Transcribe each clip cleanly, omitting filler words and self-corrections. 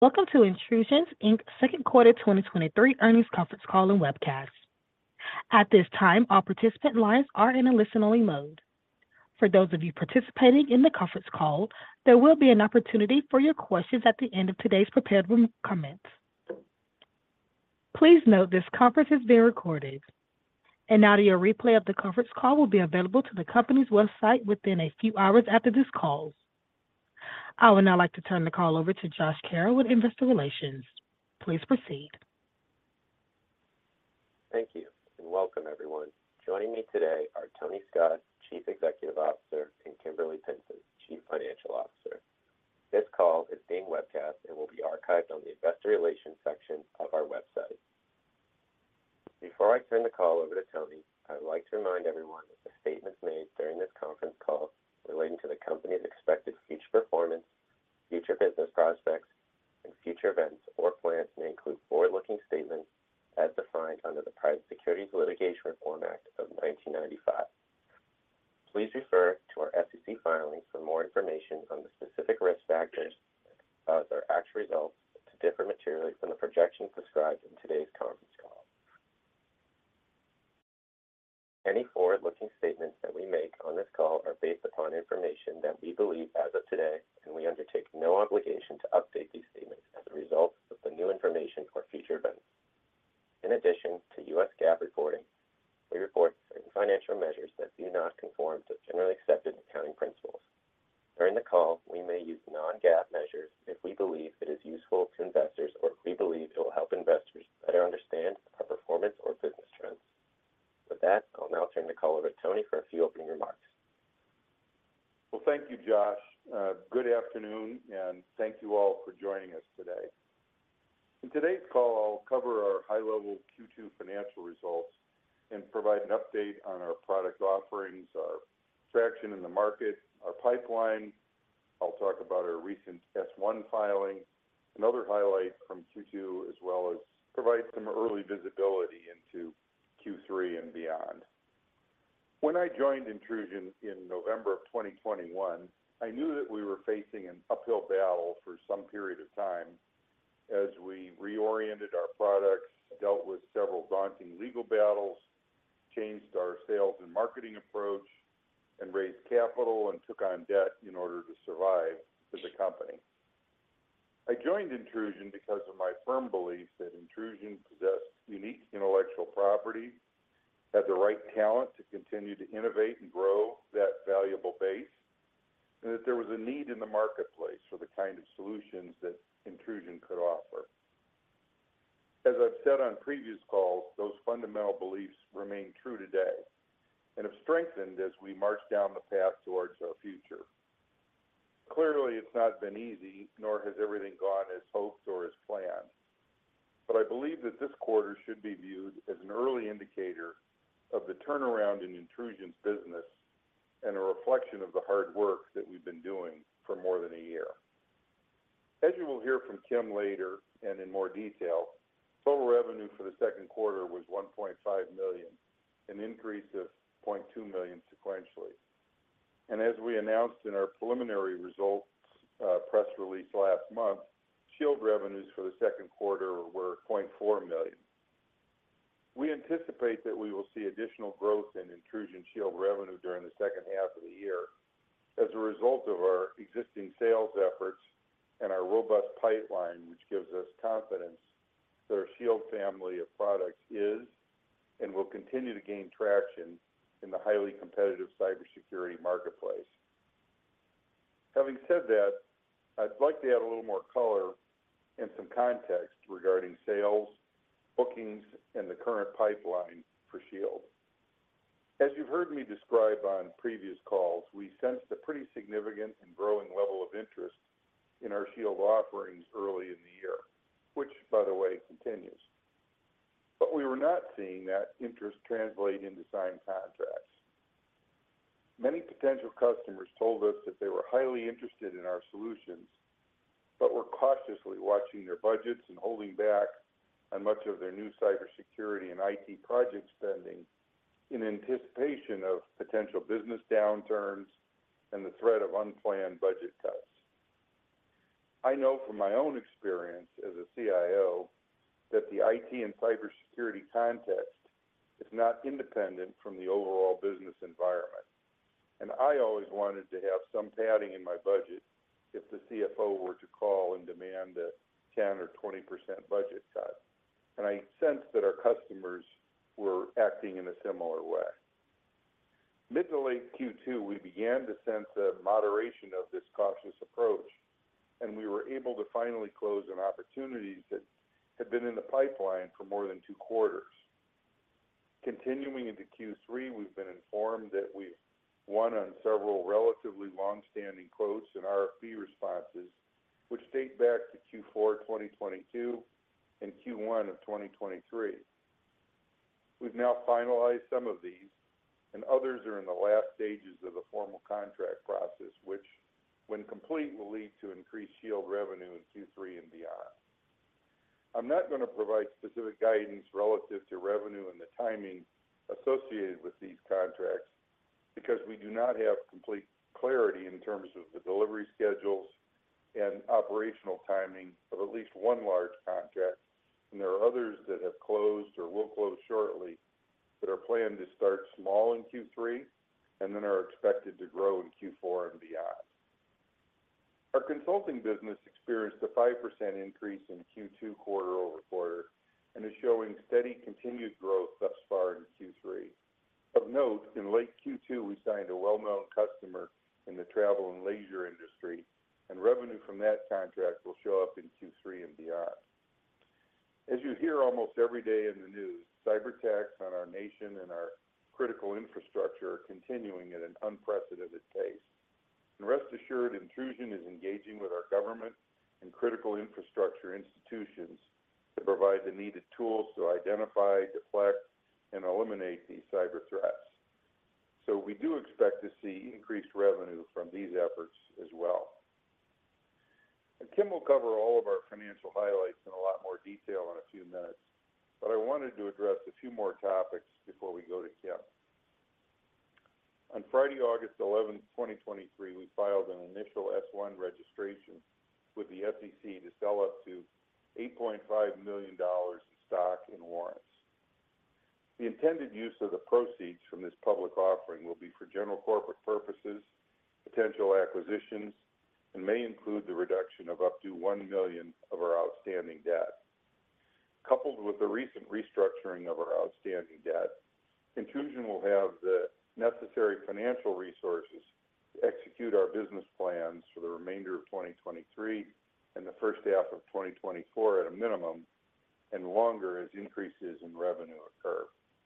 Welcome to Intrusions Inc. Second Quarter 2023 Earnings Conference Call and Webcast. At this time, all participant lines are in a listen-only mode. For those of you participating in the conference call, there will be an opportunity for your questions at the end of today's prepared comments. Please note this conference is being recorded. An audio replay of the conference call will be available to the company's website within a few hours after this call. I would now like to turn the call over to Josh Carroll with Investor Relations. Please proceed. Thank you, and welcome everyone. Joining me today are Tony Scott, Chief Executive Officer, and Kimberly Pinson, Chief Financial Officer. This call is being webcast and will be archived on the Investor Relations section of our website. Before I turn the call over to Tony, I would like to remind everyone that the statements made during this conference call relating to the company's expected future performance, future business prospects, and future events or plans may include forward-looking statements as defined under the Private Securities Litigation Reform Act of 1995. Please refer to our SEC filings for more information on the specific risk factors that cause our actual results to differ materially from the projections described in today's conference call. Any forward-looking statements that we make on this call are based upon information that we believe as of today, and we undertake no obligation to update these statements as a result of the new information or future events. In addition to U.S. GAAP reporting, we report certain financial measures that do not conform to generally accepted accounting principles. During the call, we may use non-GAAP measures if we believe it is useful to investors or if we believe it will help investors better understand our performance or business trends. With that, I'll now turn the call over to Tony for a few opening remarks. Well, thank you, Josh. Good afternoon, and thank you all for joining us today. In today's call, I'll cover our high-level Q2 financial results and provide an update on our product offerings, our traction in the market, our pipeline. I'll talk about our recent S-1 filing, another highlight from Q2, as well as provide some early visibility into Q3 and beyond. When I joined Intrusion in November of 2021, I knew that we were facing an uphill battle for some period of time as we reoriented our products, dealt with several daunting legal battles, changed our sales and marketing approach, and raised capital and took on debt in order to survive as a company. I joined Intrusion because of my firm belief that Intrusion possessed unique intellectual property, had the right talent to continue to innovate and grow that valuable base, and that there was a need in the marketplace for the kind of solutions that Intrusion could offer. As I've said on previous calls, those fundamental beliefs remain true today and have strengthened as we march down the path towards our future. Clearly, it's not been easy, nor has everything gone as hoped or as planned. But I believe that this quarter should be viewed as an early indicator of the turnaround in Intrusion's business and a reflection of the hard work that we've been doing for more than a year. As you will hear from Kim later and in more detail, total revenue for the second quarter was $1.5 million, an increase of $0.2 million sequentially. And as we announced in our preliminary results press release last month, Shield revenues for the second quarter were $0.4 million. We anticipate that we will see additional growth in Intrusion Shield revenue during the second half of the year as a result of our existing sales efforts and our robust pipeline, which gives us confidence that our Shield family of products is and will continue to gain traction in the highly competitive cybersecurity marketplace. Having said that, I'd like to add a little more color and some context regarding sales, bookings, and the current pipeline for Shield. As you've heard me describe on previous calls, we sensed a pretty significant and growing level of interest in our Shield offerings early in the year, which, by the way, continues. But we were not seeing that interest translate into signed contracts. Many potential customers told us that they were highly interested in our solutions, but were cautiously watching their budgets and holding back on much of their new cybersecurity and IT project spending in anticipation of potential business downturns and the threat of unplanned budget cuts. I know from my own experience as a CIO that the IT and cybersecurity context is not independent from the overall business environment. And I always wanted to have some padding in my budget if the CFO were to call and demand a 10 or 20% budget cut. And I sensed that our customers were acting in a similar way. Mid to late Q2, we began to sense a moderation of this cautious approach, and we were able to finally close on opportunities that had been in the pipeline for more than 2 quarters. Continuing into Q3, we've been informed that we've won on several relatively long-standing quotes and RFP responses, which date back to Q4 2022 and Q1 of 2023. We've now finalized some of these, and others are in the last stages of the formal contract process, which, when complete, will lead to increased Shield revenue in Q3 and beyond. I'm not going to provide specific guidance relative to revenue and the timing associated with these contracts because we do not have complete clarity in terms of the delivery schedules and operational timing of at least one large contract, and there are others that have closed or will close shortly that are planned to start small in Q3 and then are expected to grow in Q4 and beyond. Our consulting business experienced a 5% increase in Q2 quarter over quarter and is showing steady continued growth thus far in Q3. Of note, in late Q2, we signed a well-known customer in the travel and leisure industry, and revenue from that contract will show up in Q3 and beyond. As you hear almost every day in the news, cyber attacks on our nation and our critical infrastructure are continuing at an unprecedented pace. And rest assured, Intrusion is engaging with our government and critical infrastructure institutions to provide the needed tools to identify, deflect, and eliminate these cyber threats. So we do expect to see increased revenue from these efforts as well. And Kim will cover all of our financial highlights in a lot more detail in a few minutes, but I wanted to address a few more topics before we go to Kim. On Friday, August 11, 2023, we filed an initial S-1 registration with the SEC to sell up to $8.5 million in stock and warrants. The intended use of the proceeds from this public offering will be for general corporate purposes, potential acquisitions, and may include the reduction of up to $1 million of our outstanding debt. Coupled with the recent restructuring of our outstanding debt, Intrusion will have the necessary financial resources to execute our business plans for the remainder of 2023 and the first half of 2024 at a minimum, and longer as increases in revenue occur.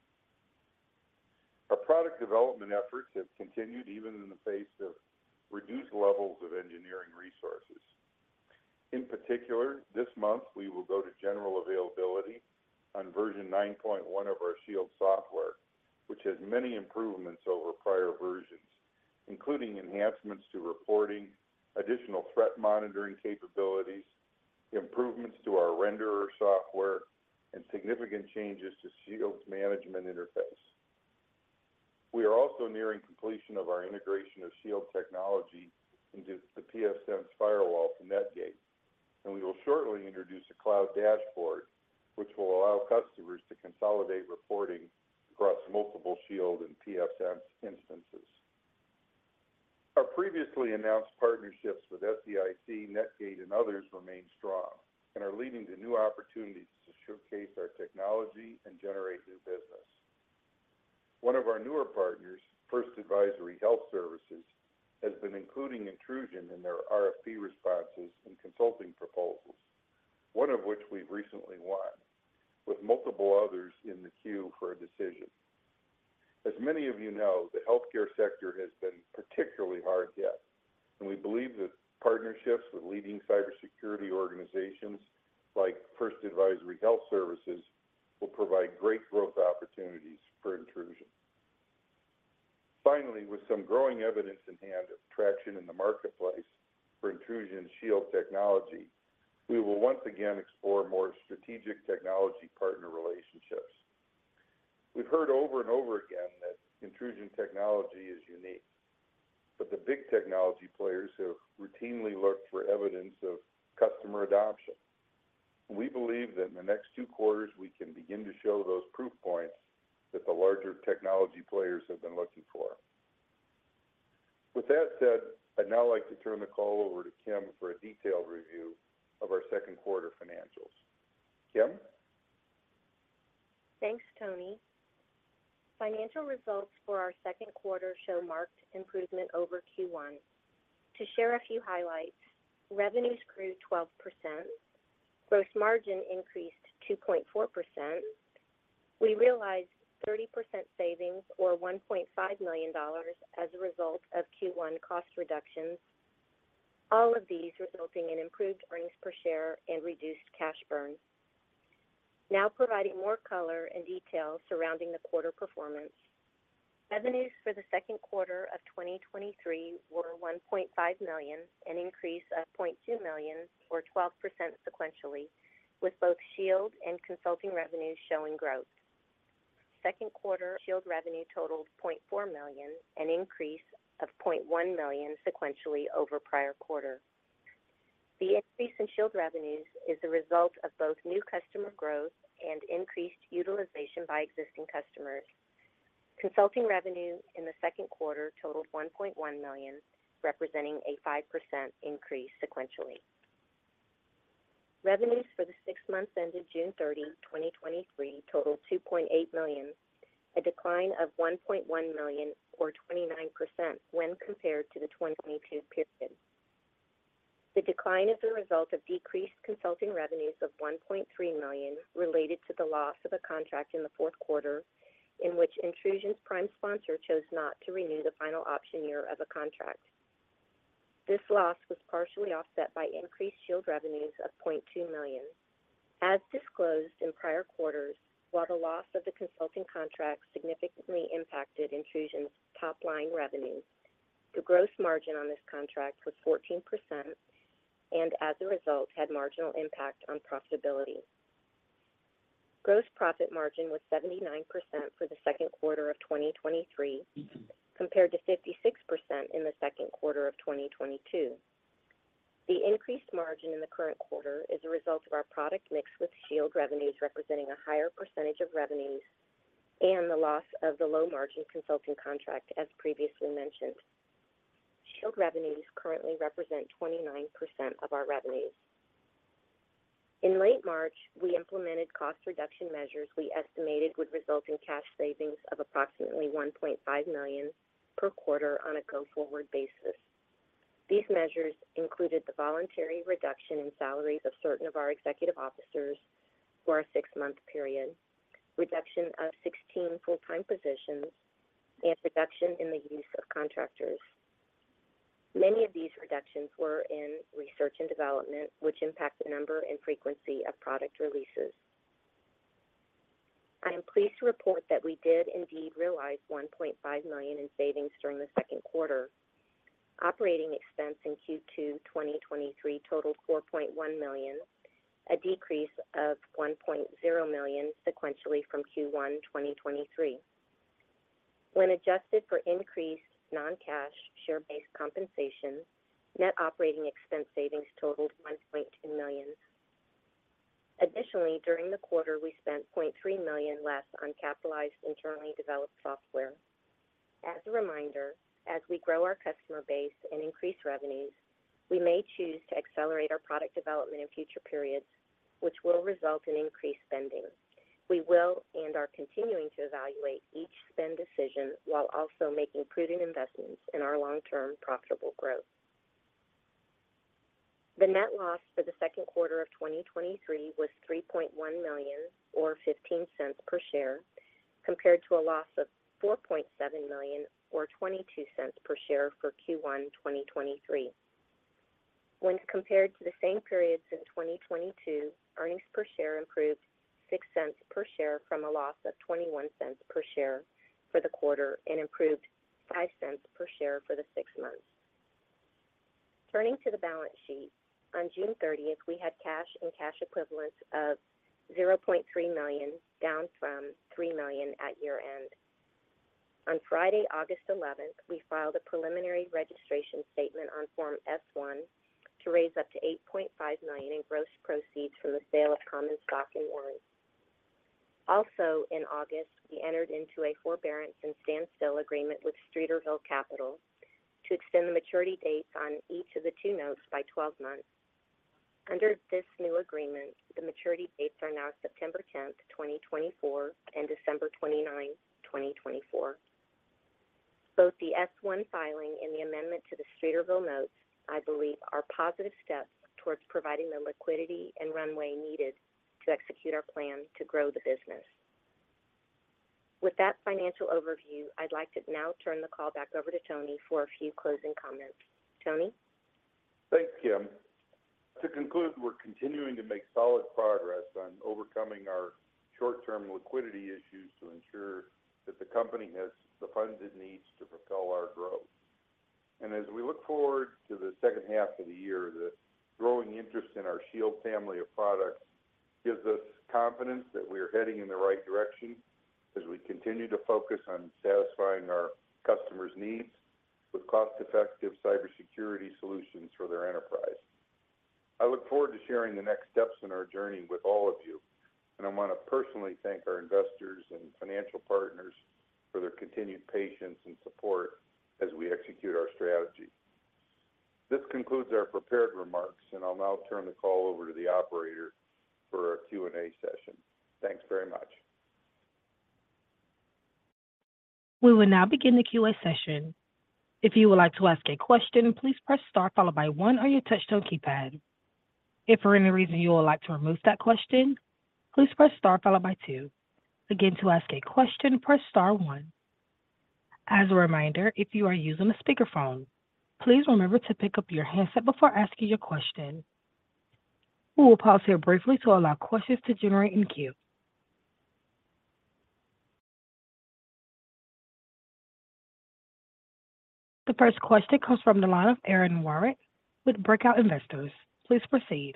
Our product development efforts have continued even in the face of reduced levels of engineering resources. In particular, this month we will go to general availability on version 9.1 of our Shield software, which has many improvements over prior versions, including enhancements to reporting, additional threat monitoring capabilities, improvements to our renderer software, and significant changes to Shield's management interface. We are also nearing completion of our integration of Shield technology into the pfSense firewall from Netgate, and we will shortly introduce a cloud dashboard, which will allow customers to consolidate reporting across multiple Shield and pfSense instances. Our previously announced partnerships with SEIC, Netgate, and others remain strong and are leading to new opportunities to showcase our technology and generate new business. One of our newer partners, First Advisory Health Services, has been including Intrusion in their RFP responses and consulting proposals, one of which we've recently won, with multiple others in the queue for a decision. As many of you know, the healthcare sector has been particularly hard hit, and we believe that partnerships with leading cybersecurity organizations like First Advisory Health Services will provide great growth opportunities for Intrusion. Finally, with some growing evidence in hand of traction in the marketplace for Intrusion's Shield technology, we will once again explore more strategic technology partner relationships. We've heard over and over again that Intrusion technology is unique, but the big technology players have routinely looked for evidence of customer adoption. We believe that in the next 2 quarters, we can begin to show those proof points that the larger technology players have been looking for. With that said, I'd now like to turn the call over to Kim for a detailed review of our second quarter financials. Kim? Thanks, Tony. Financial results for our second quarter show marked improvement over Q1. To share a few highlights, revenues grew 12%, gross margin increased 2.4%, we realized 30% savings or $1.5 million as a result of Q1 cost reductions, all of these resulting in improved earnings per share and reduced cash burn. Now providing more color and detail surrounding the quarter performance. Revenues for the second quarter of 2023 were $1.5 million, an increase of $0.2 million or 12% sequentially, with both Shield and consulting revenues showing growth. Second quarter Shield revenue totaled $0.4 million, an increase of $0.1 million sequentially over prior quarter. The increase in Shield revenues is the result of both new customer growth and increased utilization by existing customers. Consulting revenue in the second quarter totaled $1.1 million, representing a 5% increase sequentially. Revenues for the 6 months ended June 30, 2023 totaled $2.8 million, a decline of $1.1 million or 29% when compared to the 2022 period. The decline is a result of decreased consulting revenues of $1.3 million related to the loss of a contract in the fourth quarter in which Intrusion's prime sponsor chose not to renew the final option year of a contract. This loss was partially offset by increased Shield revenues of $0.2 million. As disclosed in prior quarters, while the loss of the consulting contract significantly impacted Intrusion's top-line revenues, the gross margin on this contract was 14%, and as a result had marginal impact on profitability. Gross profit margin was 79% for the second quarter of 2023, compared to 56% in the second quarter of 2022. The increased margin in the current quarter is a result of our product mix, with Shield revenues representing a higher percentage of revenues and the loss of the low-margin consulting contract, as previously mentioned. Shield revenues currently represent 29% of our revenues. In late March, we implemented cost reduction measures we estimated would result in cash savings of approximately $1.5 million per quarter on a go-forward basis. These measures included the voluntary reduction in salaries of certain of our executive officers for a 6-month period, reduction of 16 full-time positions, and reduction in the use of contractors. Many of these reductions were in research and development, which impact the number and frequency of product releases. I am pleased to report that we did indeed realize $1.5 million in savings during the second quarter. Operating expense in Q2 2023 totaled $4.1 million, a decrease of $1.0 million sequentially from Q1 2023. When adjusted for increased non-cash share-based compensation, net operating expense savings totaled $1.2 million. Additionally, during the quarter, we spent $0.3 million less on capitalized internally developed software. As a reminder, as we grow our customer base and increase revenues, we may choose to accelerate our product development in future periods, which will result in increased spending. We will and are continuing to evaluate each spend decision while also making prudent investments in our long-term profitable growth. The net loss for the second quarter of 2023 was $3.1 million or 15 cents per share, compared to a loss of $4.7 million or 22 cents per share for Q1 2023. When compared to the same periods in 2022, earnings per share improved 6 cents per share from a loss of 21 cents per share for the quarter and improved 5 cents per share for the 6 months. Turning to the balance sheet, on June 30th, we had cash and cash equivalents of $0.3 million, down from $3 million at year end. On Friday, August 11th, we filed a preliminary registration statement on Form S-1 to to raise up to $8.5 million in gross proceeds from the sale of common stock and warrants. Also, in August, we entered into a forbearance and standstill agreement with Streeterville Capital to extend the maturity dates on each of the two notes by 12 months. Under this new agreement, the maturity dates are now September 10th, 2024 and December 29, 2024. Both the S-1 filing and the amendment to the Streeterville notes, I believe, are positive steps towards providing the liquidity and runway needed to execute our plan to grow the business. With that financial overview, I'd like to now turn the call back over to Tony for a few closing comments. Tony? Thanks, Kim. To conclude, we're continuing to make solid progress on overcoming our short-term liquidity issues to ensure that the company has the funds it needs to propel our growth. And as we look forward to the second half of the year, the growing interest in our Shield family of products gives us confidence that we are heading in the right direction as we continue to focus on satisfying our customers' needs with cost-effective cybersecurity solutions for their enterprise. I look forward to sharing the next steps in our journey with all of you, and I want to personally thank our investors and financial partners for their continued patience and support as we execute our strategy. This concludes our prepared remarks, and I'll now turn the call over to the operator for a Q&A session. Thanks very much. We will now begin the Q&A session. If you would like to ask a question, please press star followed by 1 on your touch-tone keypad. If for any reason you would like to remove that question, please press star followed by 2. Again, to ask a question, press star 1. As a reminder, if you are using a speakerphone, please remember to pick up your handset before asking your question. We will pause here briefly to allow questions to generate in queue. The first question comes from the line of Aaron Warwick with Breakout Investors. Please proceed.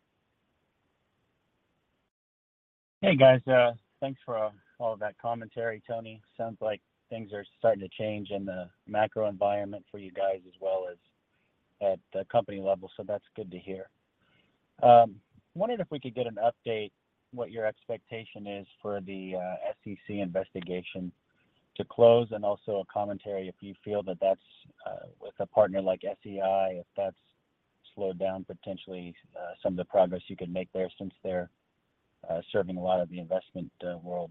Hey guys, thanks for all of that commentary, Tony. Sounds like things are starting to change in the macro environment for you guys as well as at the company level, so that's good to hear. Wondered if we could get an update what your expectation is for the SEC investigation to close, and also a commentary if you feel that that's with a partner like SEI, if that's slowed down potentially some of the progress you could make there since they're serving a lot of the investment world.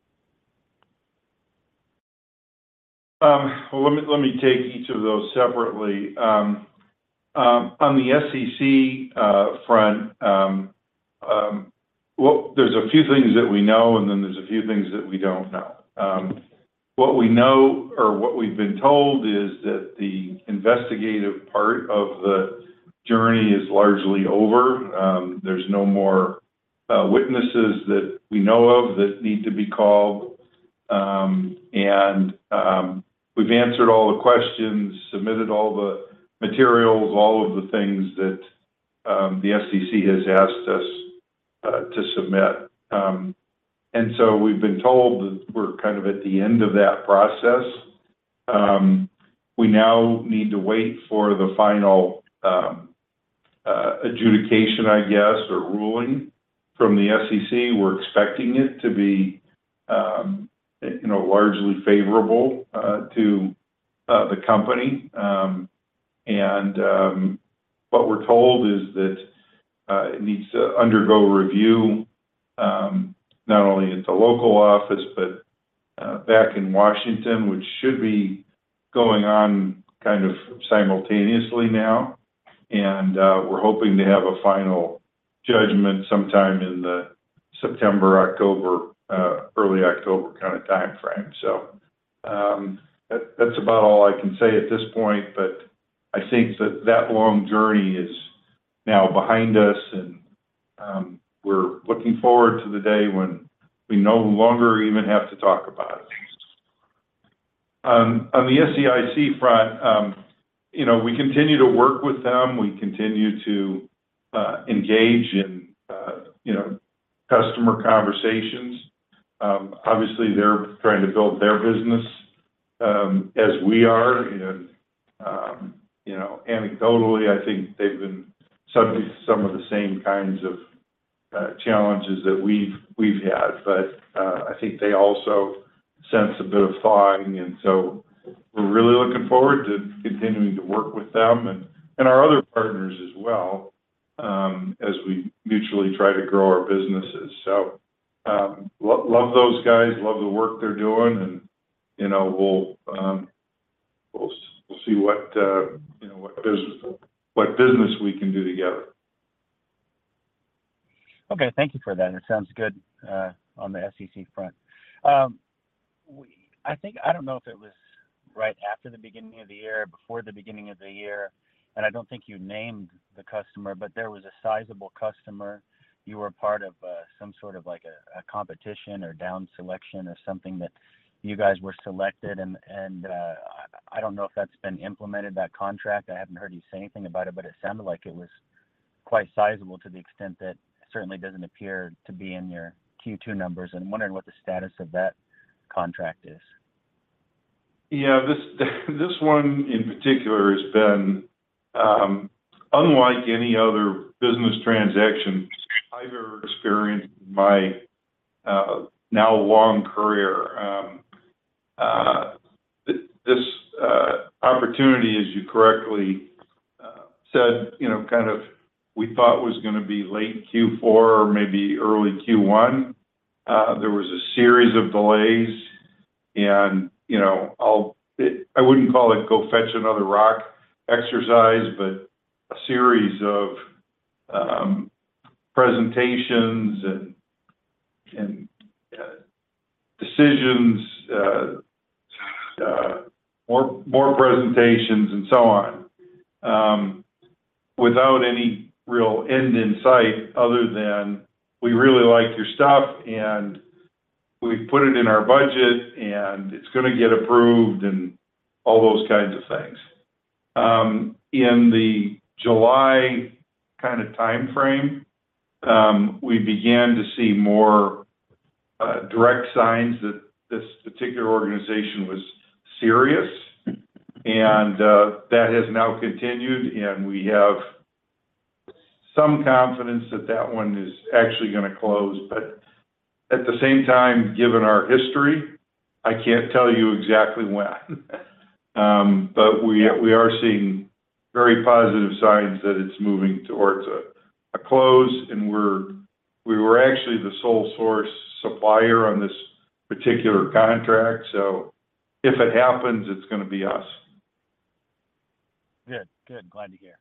Well, let me take each of those separately. On the SEC front, well, there's a few things that we know, and then there's a few things that we don't know. What we know, or what we've been told, is that the investigative part of the journey is largely over. There's no more witnesses that we know of that need to be called. And we've answered all the questions, submitted all the materials, all of the things that the SEC has asked us to submit. And so we've been told that we're kind of at the end of that process. We now need to wait for the final adjudication, I guess, or ruling from the SEC. We're expecting it to be, largely favorable to the company. And what we're told is that it needs to undergo review, not only at the local office, but back in Washington, which should be going on kind of simultaneously now. And we're hoping to have a final judgment sometime in the September, October, early October kind of time frame. So that's about all I can say at this point, but I think that long journey is now behind us, and we're looking forward to the day when we no longer even have to talk about it. On the SEIC front, we continue to work with them. We continue to engage in, customer conversations. Obviously, they're trying to build their business as we are. And, anecdotally, I think they've been subject to some of the same kinds of challenges that we've had, but I think they also sense a bit of thawing, and so we're really looking forward to continuing to work with them and our other partners as well, as we mutually try to grow our businesses. So love those guys, love the work they're doing, and we'll see what business we can do together. Okay, thank you for that. It sounds good on the SEC front. I don't know if it was right after the beginning of the year, before the beginning of the year, and I don't think you named the customer, but there was a sizable customer. You were part of some sort of like a competition or down selection or something that you guys were selected, and I don't know if that's been implemented, that contract. I haven't heard you say anything about it, but it sounded like it was quite sizable to the extent that certainly doesn't appear to be in your Q2 numbers, and I'm wondering what the status of that contract is. Yeah, this one in particular has been unlike any other business transaction I've ever experienced in my now long career. This opportunity, as you correctly said, kind of we thought was going to be late Q4 or maybe early Q1. There was a series of delays, and I wouldn't call it go fetch another rock exercise, but a series of presentations and decisions, more presentations, and so on, without any real end in sight, other than we really like your stuff and we put it in our budget and it's going to get approved and all those kinds of things. In the July kind of time frame, we began to see more direct signs that this particular organization was serious, and that has now continued, and we have some confidence that one is actually going to close. But at the same time, given our history, I can't tell you exactly when. But we are seeing very positive signs that it's moving towards a close, and we were actually the sole source supplier on this particular contract. So if it happens, it's going to be us. Good. Glad to hear.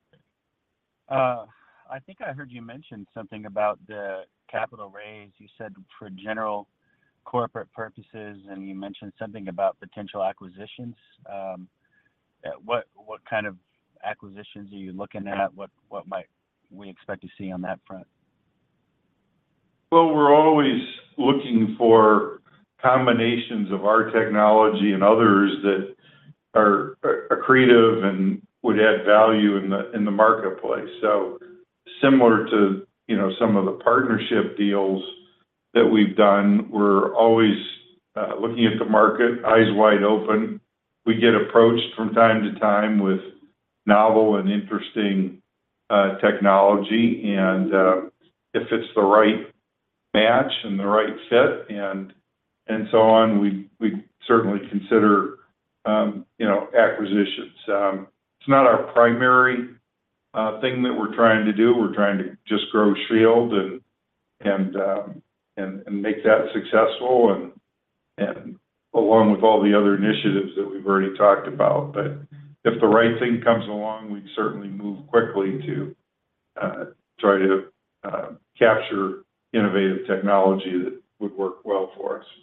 I think I heard you mention something about the capital raise. You said for general corporate purposes, and you mentioned something about potential acquisitions. What kind of acquisitions are you looking at? What might we expect to see on that front? Well, we're always looking for combinations of our technology and others that are accretive and would add value in the marketplace. So similar to some of the partnership deals that we've done, we're always looking at the market, eyes wide open. We get approached from time to time with novel and interesting technology, and if it's the right match and the right fit and so on, we certainly consider acquisitions. It's not our primary thing that we're trying to do. We're trying to just grow Shield and make that successful, and along with all the other initiatives that we've already talked about. But if the right thing comes along, we'd certainly move quickly to try to capture innovative technology that would work well for us.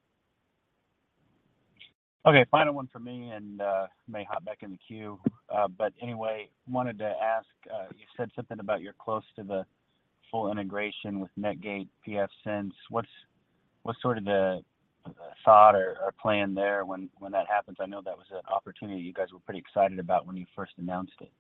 Okay, final one for me, and may hop back in the queue. But anyway, wanted to ask, you said something about you're close to the full integration with Netgate pfSense. What's sort of the thought or plan there when that happens? I know that was an opportunity you guys were pretty excited about when you first announced it.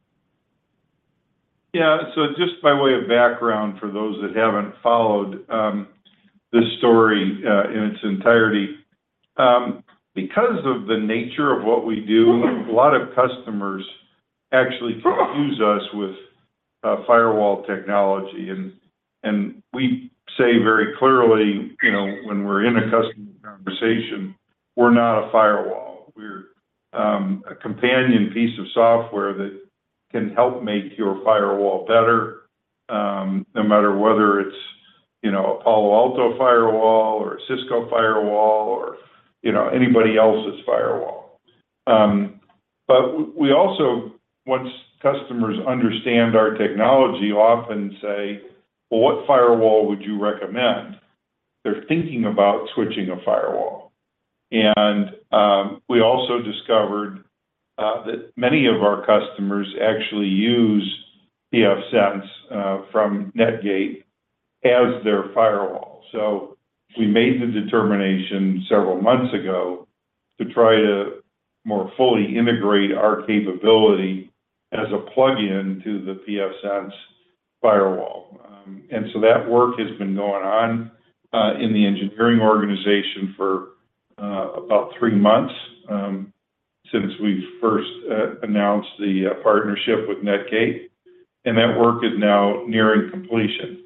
Yeah, so just by way of background for those that haven't followed this story in its entirety, because of the nature of what we do, a lot of customers actually confuse us with firewall technology. And we say very clearly, when we're in a customer conversation, we're not a firewall. We're a companion piece of software that can help make your firewall better, no matter whether it's, a Palo Alto firewall or a Cisco firewall or, anybody else's firewall. But we also, once customers understand our technology, often say, well, what firewall would you recommend? They're thinking about switching a firewall. And we also discovered that many of our customers actually use pfSense from Netgate as their firewall. So we made the determination several months ago to try to more fully integrate our capability as a plug-in to the pfSense firewall. And so that work has been going on in the engineering organization for about 3 months since we first announced the partnership with Netgate, and that work is now nearing completion.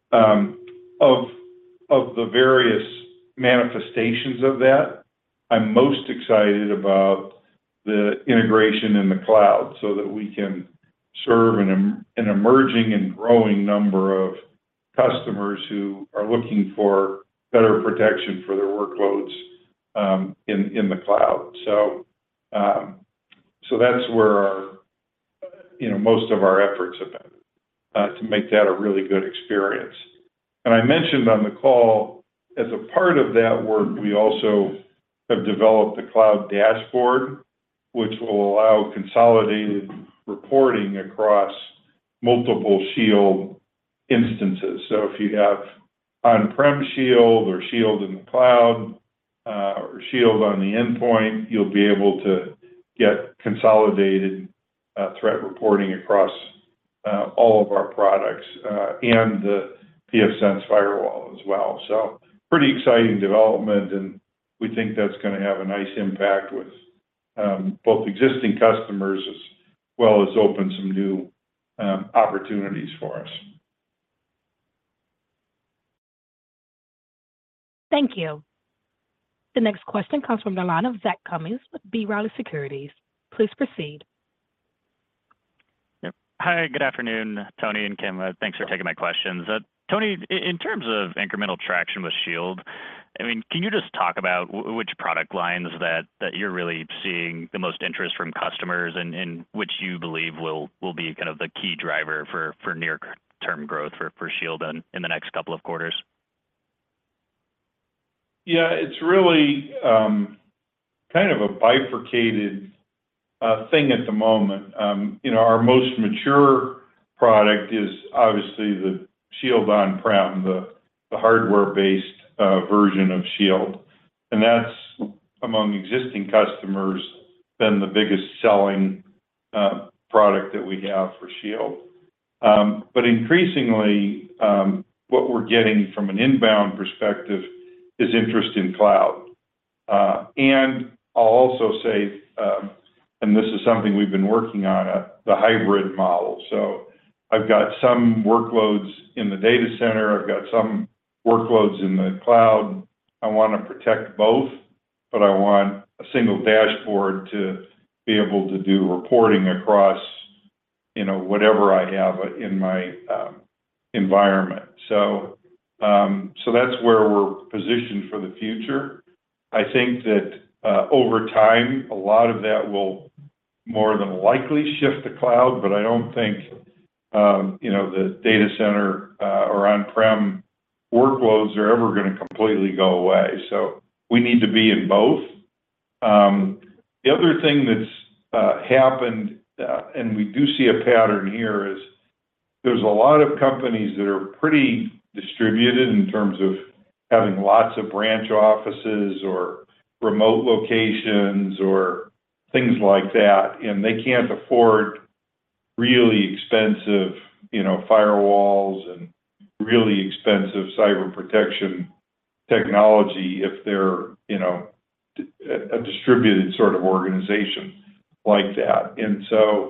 Of the various manifestations of that, I'm most excited about the integration in the cloud so that we can serve an emerging and growing number of customers who are looking for better protection for their workloads in the cloud. So that's where most of our efforts have been to make that a really good experience. And I mentioned on the call, as a part of that work, we also have developed a cloud dashboard, which will allow consolidated reporting across multiple Shield instances. So if you have on-prem Shield or Shield in the cloud or Shield on the endpoint, you'll be able to get consolidated threat reporting across all of our products and the pfSense firewall as well. So pretty exciting development, and we think that's going to have a nice impact with both existing customers as well as open some new opportunities for us. Thank you. The next question comes from the line of Zach Cummins with B. Riley Securities. Please proceed. Yep. Hi, good afternoon, Tony and Kim. Thanks for taking my questions. Tony, in terms of incremental traction with Shield, can you just talk about which product lines that you're really seeing the most interest from customers and which you believe will be kind of the key driver for near-term growth for Shield in the next couple of quarters? Yeah, it's really kind of a bifurcated thing at the moment. Our most mature product is obviously the Shield on-prem, the hardware-based version of Shield. And that's, among existing customers, been the biggest selling product that we have for Shield. But increasingly, what we're getting from an inbound perspective is interest in cloud. And I'll also say, and this is something we've been working on, the hybrid model. So I've got some workloads in the data center, I've got some workloads in the cloud. I want to protect both, but I want a single dashboard to be able to do reporting across, whatever I have in my environment. So that's where we're positioned for the future. I think that over time, a lot of that will more than likely shift to cloud, but I don't think, the data center or on-prem workloads are ever going to completely go away. So we need to be in both. The other thing that's happened, and we do see a pattern here, is there's a lot of companies that are pretty distributed in terms of having lots of branch offices or remote locations or things like that, and they can't afford really expensive, firewalls and really expensive cyber protection technology if they're, a distributed sort of organization like that. And so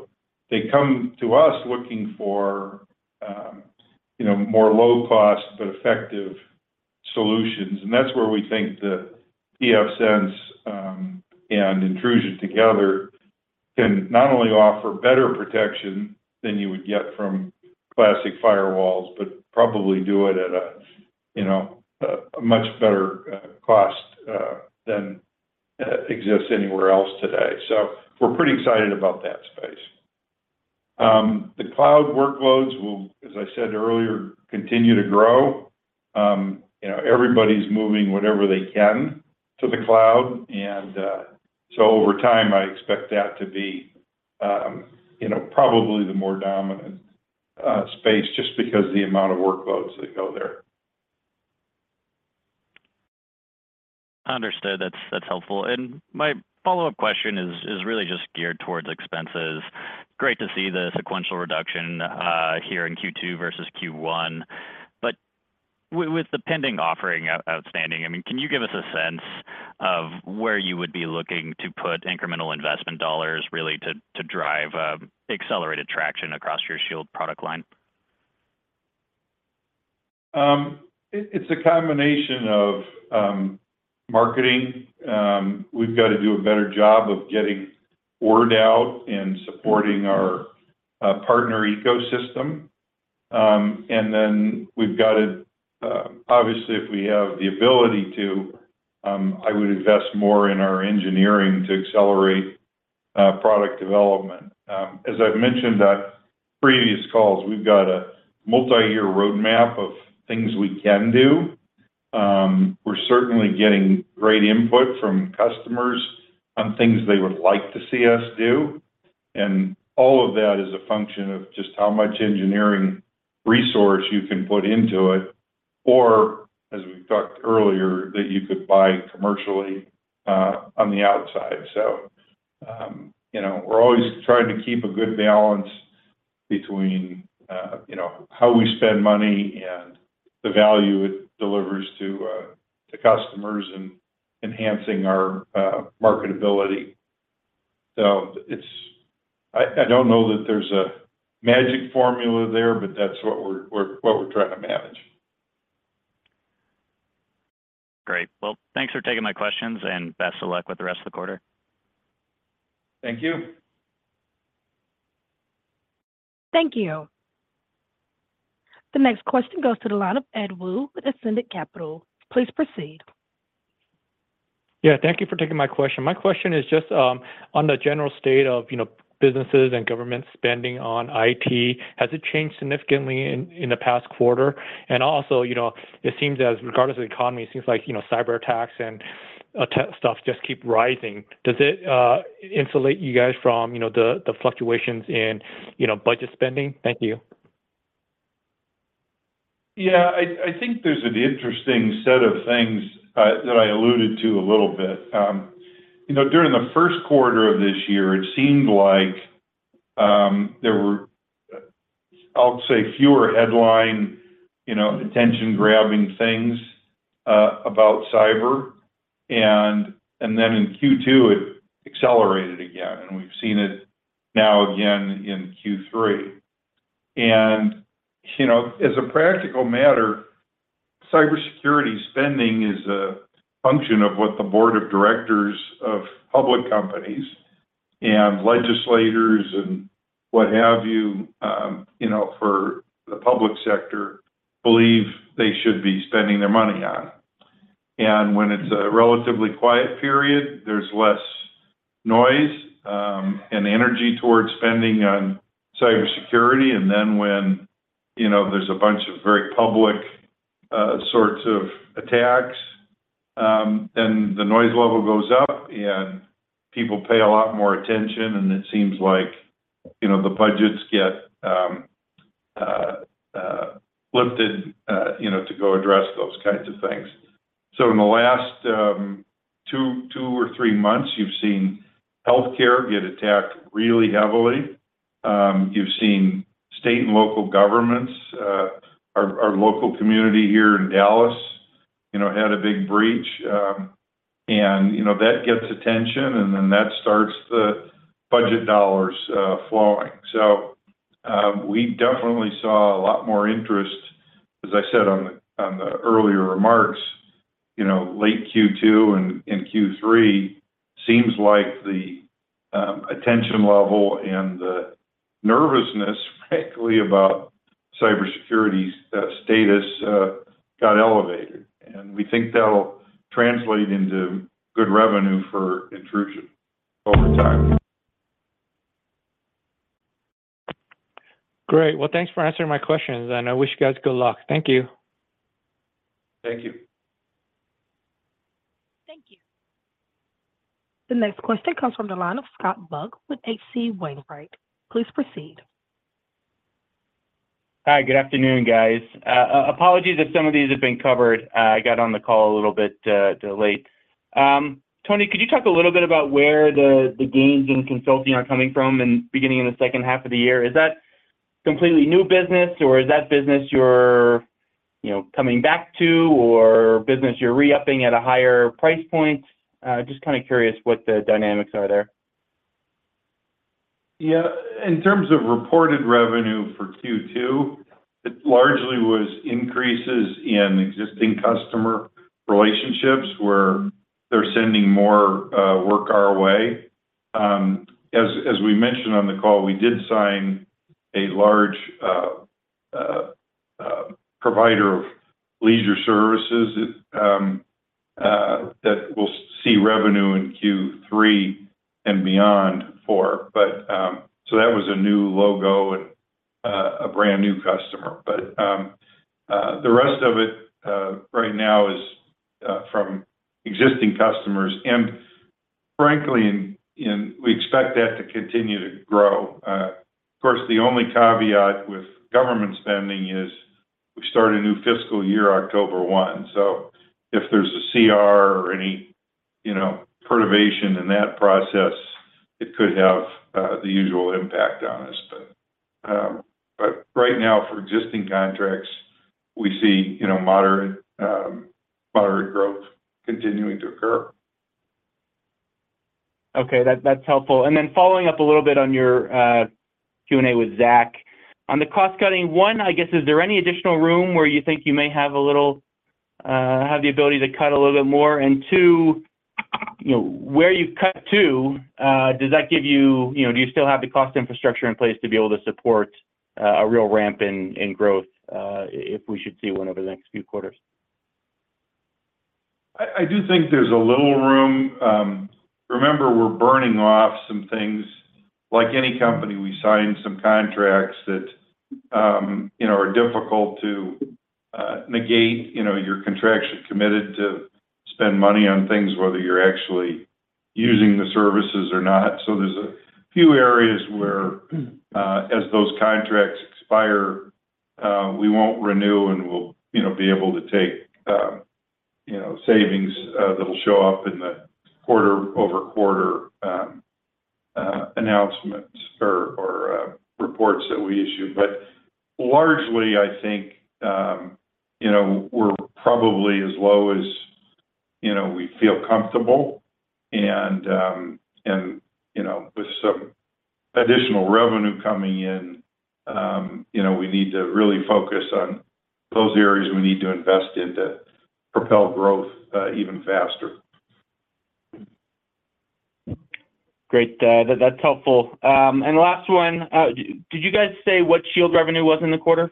they come to us looking for, more low-cost but effective solutions. And that's where we think the pfSense and Intrusion together can not only offer better protection than you would get from classic firewalls, but probably do it at a much better cost than exists anywhere else today. So we're pretty excited about that space. The cloud workloads will, as I said earlier, continue to grow. Everybody's moving whatever they can to the cloud, and so over time, I expect that to be, probably the more dominant space, just because of the amount of workloads that go there. Understood. That's helpful. And my follow-up question is really just geared towards expenses. Great to see the sequential reduction here in Q2 versus Q1. But with the pending offering outstanding, I mean, can you give us a sense of where you would be looking to put incremental investment dollars really to drive accelerated traction across your Shield product line? It's a combination of marketing. We've got to do a better job of getting word out and supporting our partner ecosystem. And then we've got to, obviously, if we have the ability to, I would invest more in our engineering to accelerate product development. As I've mentioned on previous calls, we've got a multi-year roadmap of things we can do. We're certainly getting great input from customers on things they would like to see us do. And all of that is a function of just how much engineering resource you can put into it, or, as we talked earlier, that you could buy commercially on the outside. So, we're always trying to keep a good balance between, how we spend money and the value it delivers to customers and enhancing our marketability. So I don't know that there's a magic formula there, but that's what we're trying to manage. Great. Well, thanks for taking my questions, and best of luck with the rest of the quarter. Thank you. Thank you. The next question goes to the line of Ed Woo with Ascendant Capital. Please proceed. Yeah, thank you for taking my question. My question is just on the general state of, businesses and government spending on IT. Has it changed significantly in the past quarter? And also, it seems as regardless of the economy, it seems like, cyber attacks and stuff just keep rising. Does it insulate you guys from, the fluctuations in, budget spending? Thank you. Yeah, I think there's an interesting set of things that I alluded to a little bit. During the first quarter of this year, it seemed like there were, I'll say, fewer headline, attention-grabbing things about cyber. And then in Q2, it accelerated again, and we've seen it now again in Q3. And, as a practical matter, cybersecurity spending is a function of what the board of directors of public companies and legislators and what have you, for the public sector believe they should be spending their money on. And when it's a relatively quiet period, there's less noise and energy towards spending on cybersecurity. And then when, there's a bunch of very public sorts of attacks, then the noise level goes up and people pay a lot more attention, and it seems like, the budgets get lifted, to go address those kinds of things. So in the last 2 or 3 months, you've seen healthcare get attacked really heavily. You've seen state and local governments, our local community here in Dallas, had a big breach, and that gets attention, and then that starts the budget dollars flowing. So we definitely saw a lot more interest, as I said on the earlier remarks. Late Q2 and Q3 seems like the attention level and the nervousness, frankly, about cybersecurity status got elevated, and we think that'll translate into good revenue for Intrusion over time. Great. Well, thanks for answering my questions, and I wish you guys good luck. Thank you. Thank you. Thank you. The next question comes from the line of Scott Buck with H.C. Wainwright. Please proceed. Hi, good afternoon, guys. Apologies if some of these have been covered. I got on the call a little bit late. Tony, could you talk a little bit about where the gains in consulting are coming from and beginning in the second half of the year? Is that completely new business, or is that business you're coming back to, or business you're re-upping at a higher price point? Just kind of curious what the dynamics are there. Yeah, in terms of reported revenue for Q2, it largely was increases in existing customer relationships where they're sending more work our way. As we mentioned on the call, we did sign a large provider of leisure services that will see revenue in Q3 and beyond for. But so that was a new logo and a brand new customer. But the rest of it right now is from existing customers, and frankly, we expect that to continue to grow. Of course, the only caveat with government spending is we start a new fiscal year October 1. So if there's a CR or any, perturbation in that process, it could have the usual impact on us. But right now, for existing contracts, we see, moderate growth continuing to occur. Okay, that's helpful. And then following up a little bit on your Q&A with Zach, on the cost cutting, one, I guess, is there any additional room where you think you may have have the ability to cut a little bit more? And two, where you cut to, does that give you, do you still have the cost infrastructure in place to be able to support a real ramp in growth if we should see one over the next few quarters? I do think there's a little room. Remember, we're burning off some things. Like any company, we sign some contracts that, are difficult to negate. You're contractually committed to spend money on things, whether you're actually using the services or not. So there's a few areas where, as those contracts expire, we won't renew, and we'll, be able to take, savings that'll show up in the quarter-over-quarter announcements or reports that we issue. But largely, I think, we're probably as low as, we feel comfortable. And with some additional revenue coming in, we need to really focus on those areas we need to invest in to propel growth even faster. Great. That's helpful. And last one, did you guys say what Shield revenue was in the quarter?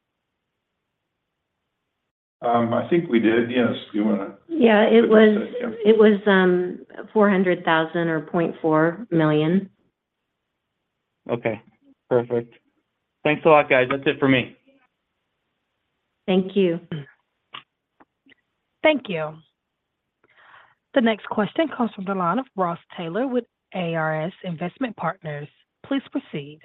I think we did. Yes. You want to? Yeah, it was $400,000 or $0.4 million. Okay, perfect. Thanks a lot, guys. That's it for me. Thank you. Thank you. The next question comes from the line of Ross Taylor with ARS Investment Partners. Please proceed.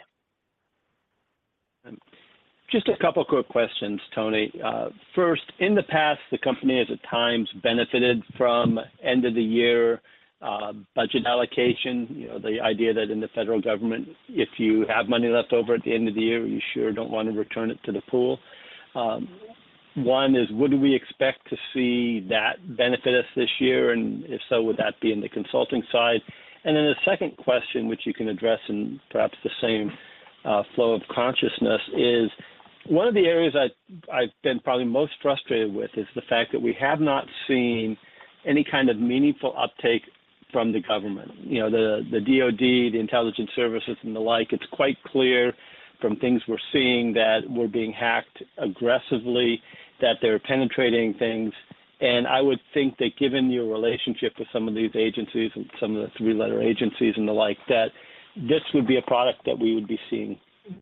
Just a couple quick questions, Tony. First, in the past, the company has at times benefited from end of the year budget allocation. The idea that in the federal government, if you have money left over at the end of the year, you sure don't want to return it to the pool. One is, would we expect to see that benefit us this year? And if so, would that be in the consulting side? And then the second question, which you can address in perhaps the same flow of consciousness, is one of the areas I've been probably most frustrated with is the fact that we have not seen any kind of meaningful uptake from the government. You know, the DoD, the intelligence services and the like, it's quite clear from things we're seeing that we're being hacked aggressively, that they're penetrating things. And I would think that given your relationship with some of these agencies and some of the three-letter agencies and the like, that this would be a product that we would be seeing.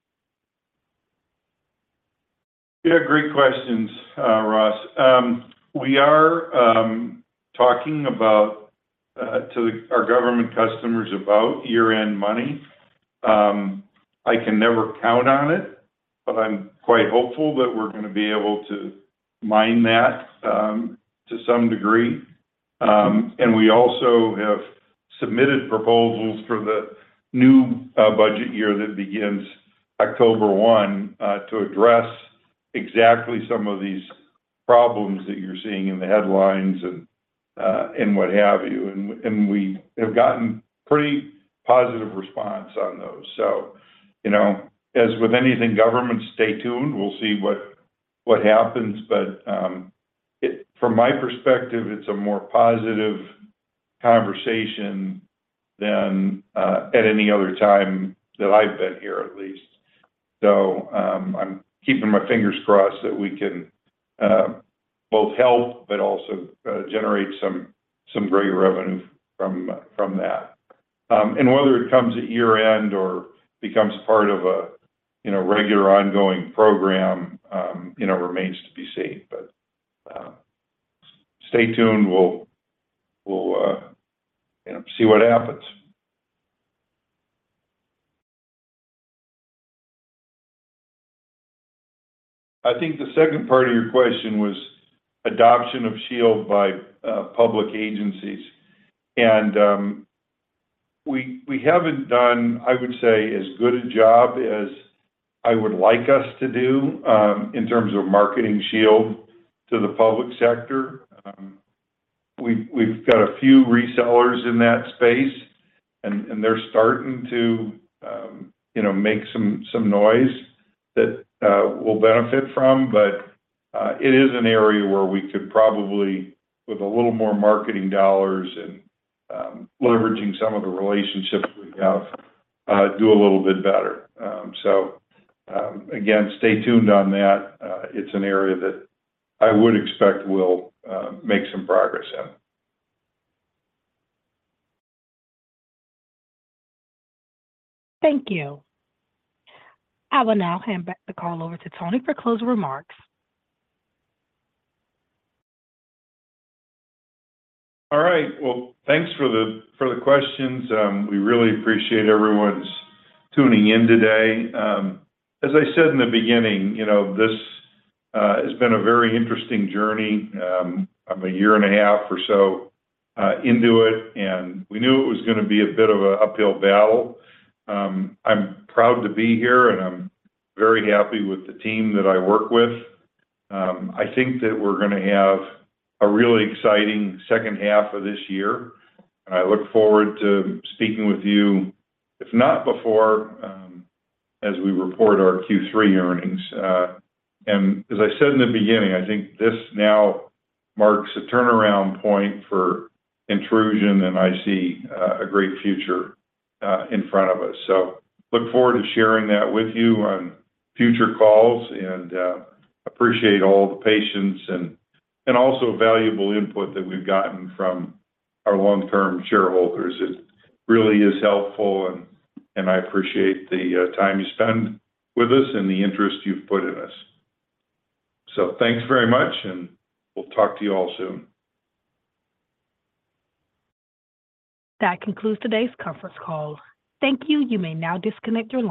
Yeah, great questions, Ross. We are talking about our government customers about year-end money. I can never count on it, but I'm quite hopeful that we're going to be able to mine that to some degree. And we also have submitted proposals for the new budget year that begins October 1 to address exactly some of these problems that you're seeing in the headlines and what have you. And we have gotten pretty positive response on those. So, you know, as with anything government, stay tuned. We'll see what happens. But from my perspective, it's a more positive conversation than at any other time that I've been here, at least. So I'm keeping my fingers crossed that we can both help, but also generate some great revenue from that. And whether it comes at year end or becomes part of a regular ongoing program, remains to be seen. But stay tuned. We'll see what happens. I think the second part of your question was adoption of SHIELD by public agencies. And we haven't done, I would say, as good a job as I would like us to do in terms of marketing SHIELD to the public sector. We've got a few resellers in that space, and they're starting to, make some noise that we'll benefit from, but it is an area where we could probably, with a little more marketing dollars and leveraging some of the relationships we have, do a little bit better. Again, stay tuned on that. It's an area that I would expect will make some progress in. Thank you. I will now hand back the call over to Tony for closing remarks. All right. Well, thanks for the questions. We really appreciate everyone's tuning in today. As I said in the beginning, this has been a very interesting journey. I'm a year and a half or so into it, and we knew it was going to be a bit of an uphill battle. I'm proud to be here, and I'm very happy with the team that I work with. I think that we're going to have a really exciting second half of this year, and I look forward to speaking with you, if not before, as we report our Q3 earnings. And as I said in the beginning, I think this now marks a turnaround point for Intrusion, and I see a great future in front of us. So look forward to sharing that with you on future calls, and appreciate all the patience and also valuable input that we've gotten from our long-term shareholders. It really is helpful, and I appreciate the time you spend with us and the interest you've put in us. So thanks very much, and we'll talk to you all soon. That concludes today's conference call. Thank you. You may now disconnect your line.